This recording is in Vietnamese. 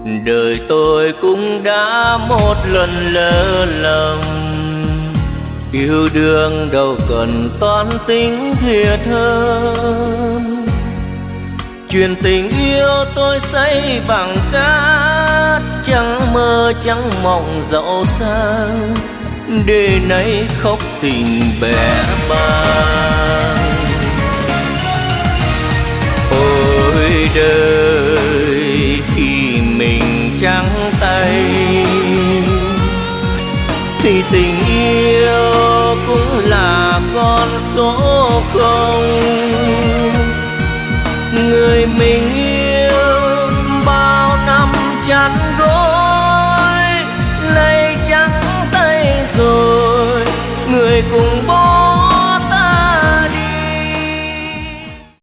đời tôi cũng đã một lần lỡ lầm. Yêu đương đâu cần toán tính thiệt hơn, chuyện tình yêu tôi xây bằng cát, chẳng mơ chẳng mộng dẫu xa, để nay khóc tình bẽ bàng. Ôi đời khi mình trắng tay thì tình yêu cũng là con số không. Người mình